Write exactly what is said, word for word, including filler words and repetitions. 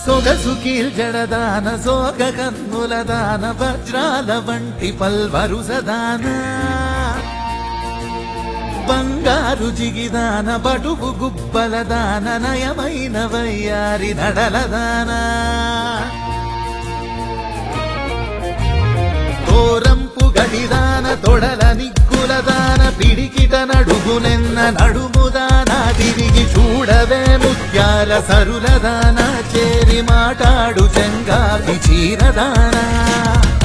సొగసు కీల్జడదాన సోగ కన్నుల దాన వజ్రాల వంటి పల్వరుసదాన బంగారు జిగిదాన బటువు గుబ్బల దాన నయమైన వయ్యారి నడల దాన తోరంపు గడిదాన తొడల నిగ్గుల దాన పిడికిట నడుగునెన్న నడుముదాన తిరిగి చూడవే ముత్యాల సరుల దాన చేరి మాటాడు చెంగాది చీరదానా